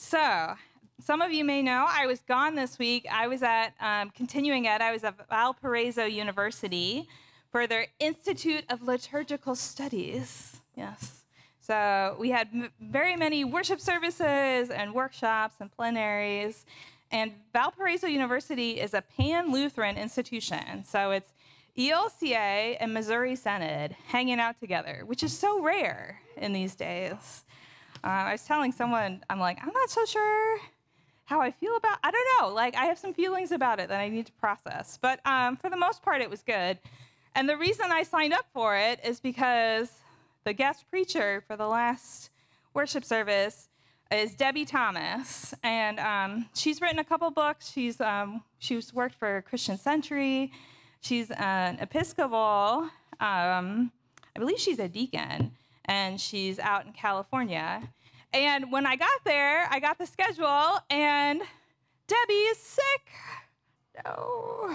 So, some of you may know I was gone this week. I was at continuing ed. I was at Valparaiso University for their Institute of Liturgical Studies. Yes. So we had very many worship services and workshops and plenaries. And Valparaiso University is a pan-Lutheran institution. So it's ELCA and Missouri Synod hanging out together, which is so rare in these days. I was telling someone, I'm not so sure how I feel about, I don't know, I have some feelings about it that I need to process. But for the most part, it was good. And the reason I signed up for it is because the guest preacher for the last worship service is Debbie Thomas. And she's written a couple books. She's worked for Christian Century. She's an Episcopal. I believe she's a deacon. And she's out in California. And when I got there, I got the schedule, and Debbie is sick. No.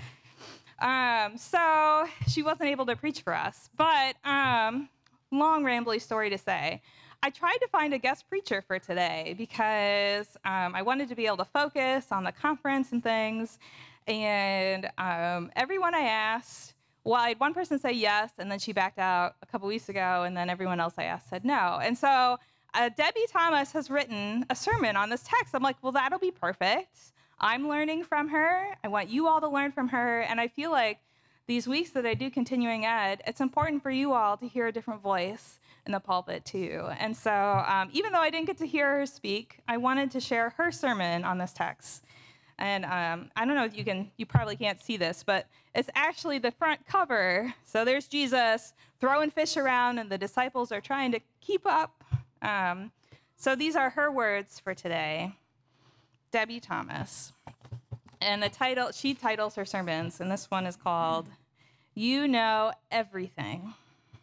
So she wasn't able to preach for us. But long, rambly story to say. I tried to find a guest preacher for today because I wanted to be able to focus on the conference and things. And everyone I asked, well, I had one person say yes, and then she backed out a couple weeks ago, and then everyone else I asked said no. And so Debbie Thomas has written a sermon on this text. I'm like, well, that'll be perfect. I'm learning from her. I want you all to learn from her. And I feel like these weeks that I do continuing ed, it's important for you all to hear a different voice in the pulpit too. And so even though I didn't get to hear her speak, I wanted to share her sermon on this text. And I don't know if you probably can't see this, but it's actually the front cover. So there's Jesus throwing fish around, and the disciples are trying to keep up. So these are her words for today. Debbie Thomas. And she titles her sermons, and this one is called, You Know Everything.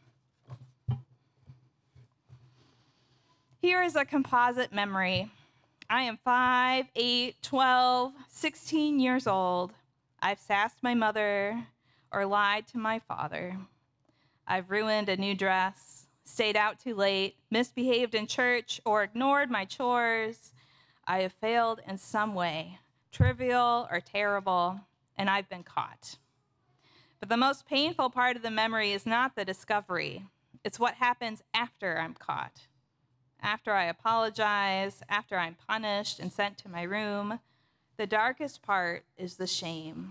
Here is a composite memory. I am 5, 8, 12, 16 years old. I've sassed my mother or lied to my father. I've ruined a new dress, stayed out too late, misbehaved in church, or ignored my chores. I have failed in some way, trivial or terrible, and I've been caught. But the most painful part of the memory is not the discovery. It's what happens after I'm caught. After I apologize, after I'm punished and sent to my room, the darkest part is the shame.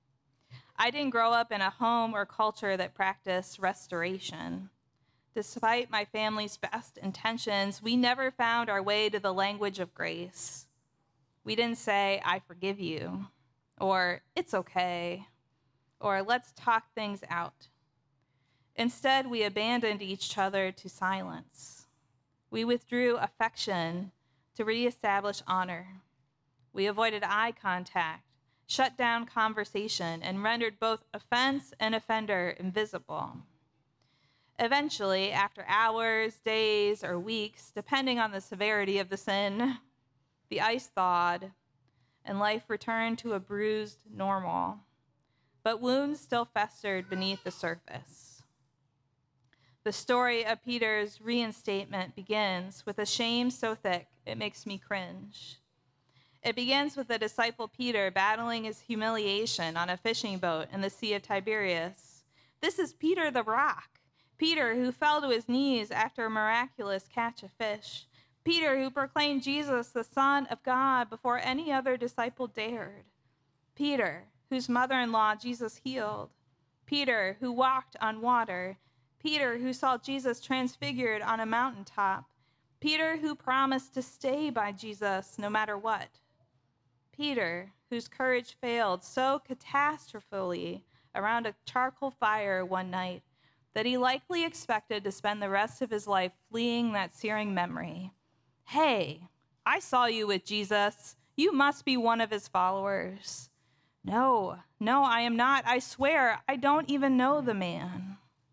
I didn't grow up in a home or culture that practiced restoration. Despite my family's best intentions, we never found our way to the language of grace. We didn't say, I forgive you, or it's okay, or let's talk things out. Instead, we abandoned each other to silence. We withdrew affection to reestablish honor. We avoided eye contact, shut down conversation, and rendered both offense and offender invisible. Eventually, after hours, days, or weeks, depending on the severity of the sin, the ice thawed, and life returned to a bruised normal. But wounds still festered beneath the surface. The story of Peter's reinstatement begins with a shame so thick it makes me cringe. It begins with the disciple Peter battling his humiliation on a fishing boat in the Sea of Tiberias. This is Peter the Rock, Peter who fell to his knees after a miraculous catch of fish, Peter who proclaimed Jesus the Son of God before any other disciple dared, Peter whose mother-in-law Jesus healed, Peter who walked on water, Peter who saw Jesus transfigured on a mountaintop, Peter who promised to stay by Jesus no matter what, Peter whose courage failed so catastrophically around a charcoal fire one night that he likely expected to spend the rest of his life fleeing that searing memory. Hey, I saw you with Jesus. You must be one of his followers. No, I am not. I swear, I don't even know the man.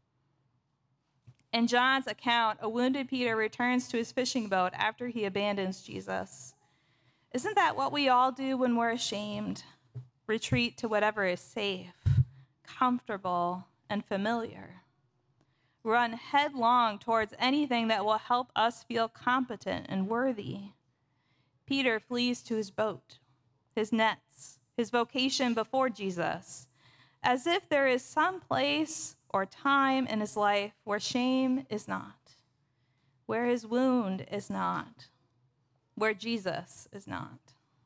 In John's account, a wounded Peter returns to his fishing boat after he abandons Jesus. Isn't that what we all do when we're ashamed? Retreat to whatever is safe, comfortable, and familiar. Run headlong towards anything that will help us feel competent and worthy. Peter flees to his boat, his nets, his vocation before Jesus, as if there is some place or time in his life where shame is not, where his wound is not, where Jesus is not.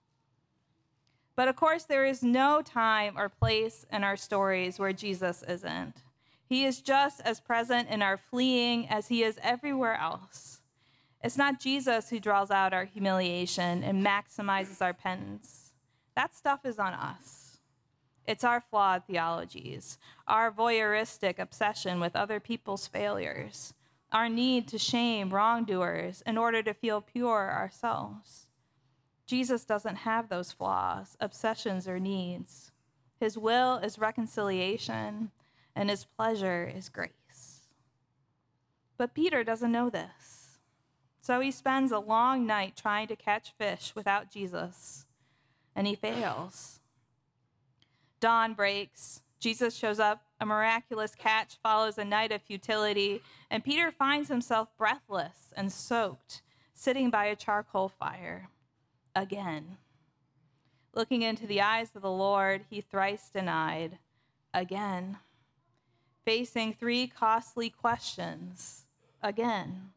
But of course, there is no time or place in our stories where Jesus isn't. He is just as present in our fleeing as he is everywhere else. It's not Jesus who draws out our humiliation and maximizes our penance. That stuff is on us. It's our flawed theologies, our voyeuristic obsession with other people's failures, our need to shame wrongdoers in order to feel pure ourselves. Jesus doesn't have those flaws, obsessions, or needs. His will is reconciliation, and his pleasure is grace. But Peter doesn't know this. So he spends a long night trying to catch fish without Jesus, and he fails. Dawn breaks. Jesus shows up. A miraculous catch follows a night of futility, and Peter finds himself breathless and soaked, sitting by a charcoal fire. Again. Looking into the eyes of the Lord, he thrice denied. Again. Facing 3 costly questions. Again.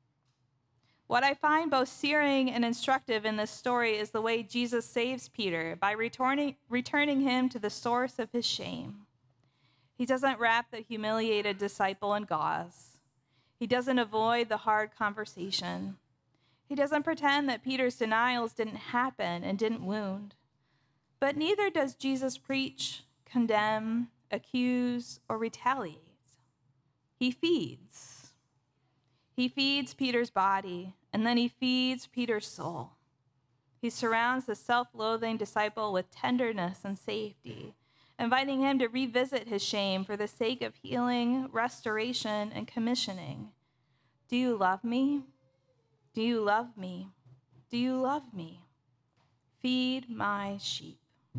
What I find both searing and instructive in this story is the way Jesus saves Peter by returning him to the source of his shame. He doesn't wrap the humiliated disciple in gauze. He doesn't avoid the hard conversation. He doesn't pretend that Peter's denials didn't happen and didn't wound. But neither does Jesus preach, condemn, accuse, or retaliate. He feeds. He feeds Peter's body, and then he feeds Peter's soul. He surrounds the self-loathing disciple with tenderness and safety, inviting him to revisit his shame for the sake of healing, restoration, and commissioning. Do you love me? Do you love me? Do you love me? Feed my sheep.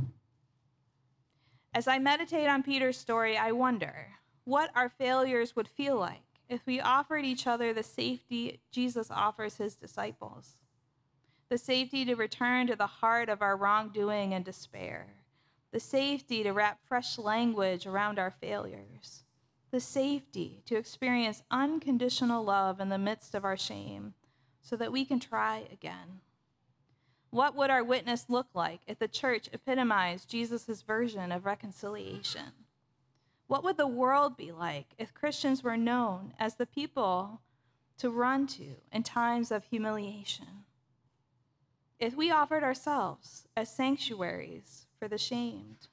As I meditate on Peter's story, I wonder what our failures would feel like if we offered each other the safety Jesus offers his disciples, the safety to return to the heart of our wrongdoing and despair, the safety to wrap fresh language around our failures, the safety to experience unconditional love in the midst of our shame, so that we can try again. What would our witness look like if the church epitomized Jesus' version of reconciliation? What would the world be like if Christians were known as the people to run to in times of humiliation? If we offered ourselves as sanctuaries for the shamed?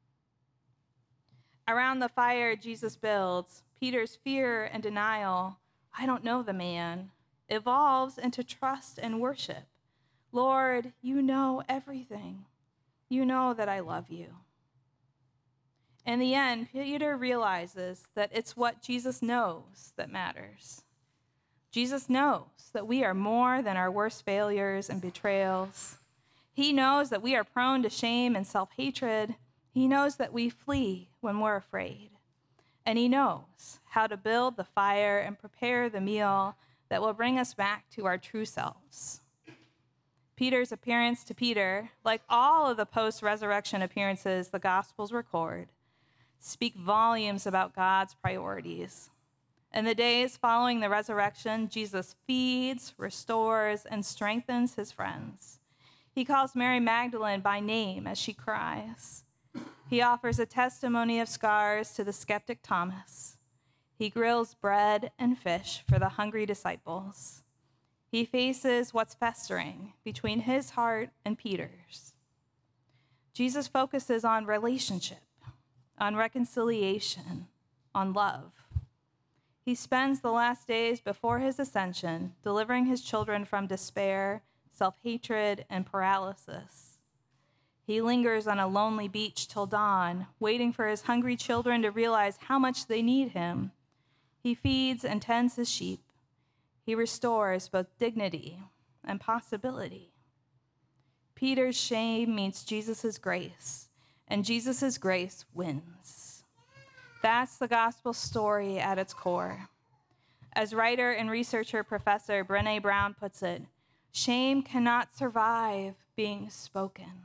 Around the fire Jesus builds, Peter's fear and denial, I don't know the man, evolves into trust and worship. Lord, you know everything. You know that I love you. In the end, Peter realizes that it's what Jesus knows that matters. Jesus knows that we are more than our worst failures and betrayals. He knows that we are prone to shame and self-hatred. He knows that we flee when we're afraid. And he knows how to build the fire and prepare the meal that will bring us back to our true selves. Peter's appearance to Peter, like all of the post-resurrection appearances the Gospels record, speak volumes about God's priorities. In the days following the resurrection, Jesus feeds, restores, and strengthens his friends. He calls Mary Magdalene by name as she cries. He offers a testimony of scars to the skeptic Thomas. He grills bread and fish for the hungry disciples. He faces what's festering between his heart and Peter's. Jesus focuses on relationship, on reconciliation, on love. He spends the last days before his ascension delivering his children from despair, self-hatred, and paralysis. He lingers on a lonely beach till dawn, waiting for his hungry children to realize how much they need him. He feeds and tends his sheep. He restores both dignity and possibility. Peter's shame meets Jesus' grace, and Jesus' grace wins. That's the gospel story at its core. As writer and researcher Professor Brené Brown puts it, Shame cannot survive being spoken.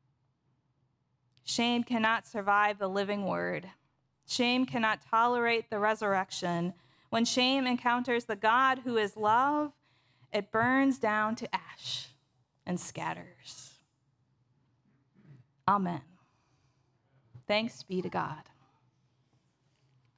Shame cannot survive the living word. Shame cannot tolerate the resurrection. When shame encounters the God who is love, it burns down to ash and scatters. Amen. Thanks be to God.